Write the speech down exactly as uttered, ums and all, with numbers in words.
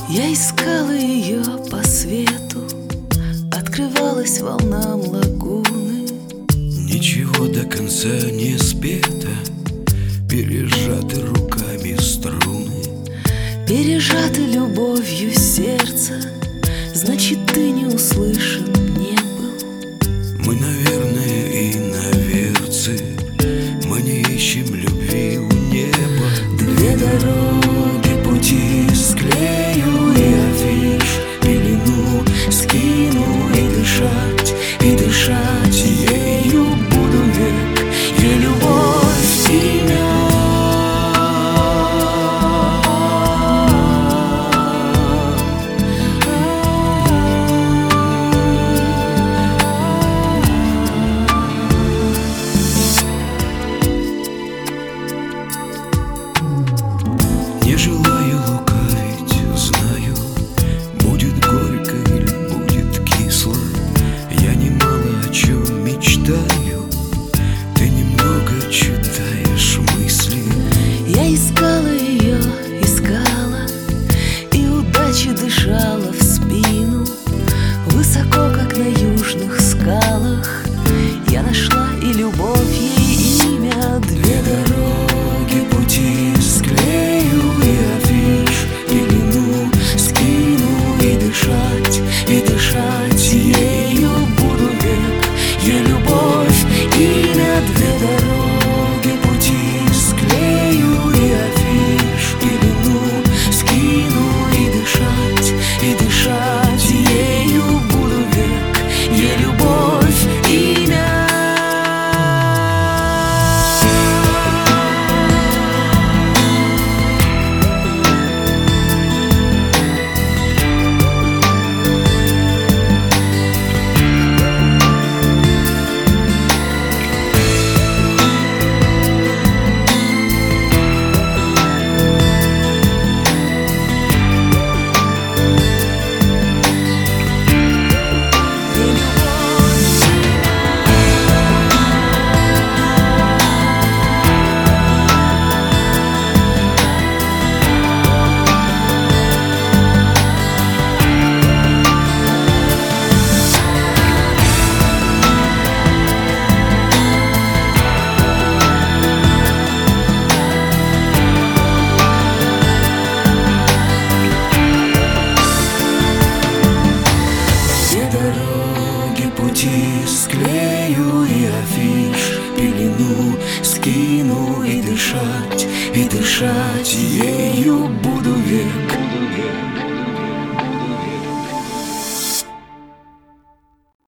Я искала ее по свету, открывалась волнам лагуны. Ничего до конца не спето, пережаты руками струны. Пережаты любовью сердца, значит, ты не услышан не был. Мы, наверное, иноверцы, мы не ищем любви у неба. Две дороги Пути склею и афиш, пелену скину и дышать, и дышать ею буду век. Ей любовь имя. Не желаю лукавить, знаю, будет горько или будет кисло. Я немало о чем мечтаю, ты немного читаешь мысли. Я искала ее, искала, и удача дышала в спину. Высоко, как на южных скалах, я нашла и любовь ей имя. Две Дороги, пути склею и афиш, пелену скину и дышать, и дышать ею буду век. Ей любовь имя. Две дороги, пути склею и афиш, пелену скину и дышать, и дышать ею буду век. Ей любовь имя. Дороги, пути склею и афиш, пелену скину и дышать, и дышать ею буду век.